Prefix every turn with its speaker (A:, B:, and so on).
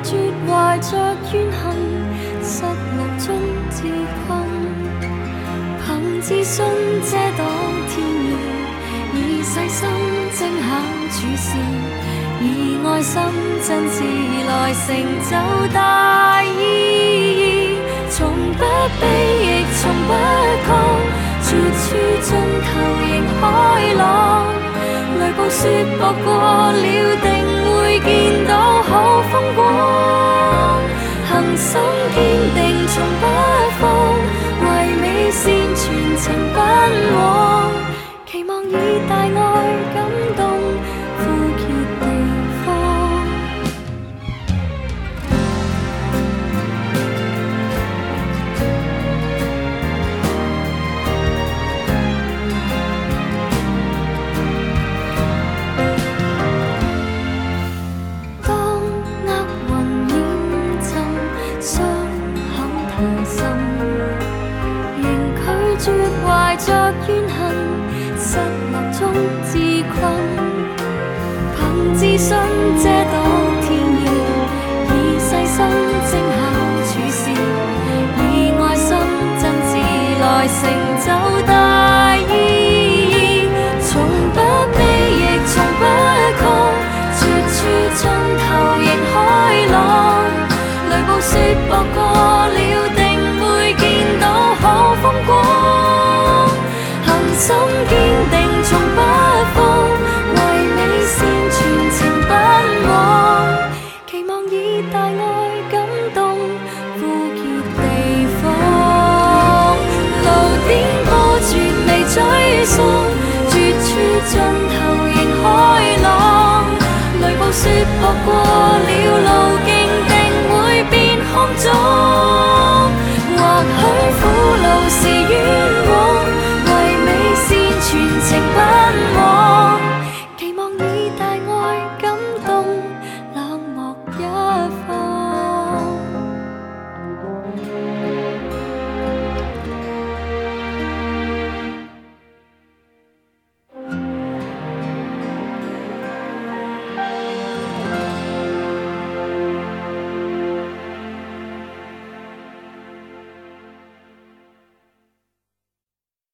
A: 绝怀着怨恨，失落中自困。凭自信遮挡天意，以细心精巧处事，以爱心真挚来成就大意义。從不卑亦從不亢，絕處盡頭仍開朗。雷暴說搏過了，定會見到好風光。恒心堅定從不放，為美善全程奔往。期望以大愛感動枯竭地方。絕懷着怨恨，失落中自困。憑自信遮擋天意，以細心精巧處事，以愛心真摯來成就大意義。從不卑亦從不亢，絕處盡頭仍開朗。雷暴說搏過了，定會見到好風光。心堅定從不放，為美善全程奔往。期望以大愛感動枯竭地方。路顛簸絕未沮喪，絕處盡頭仍開朗。雷暴說搏過了，路徑定會變康莊。或許苦路是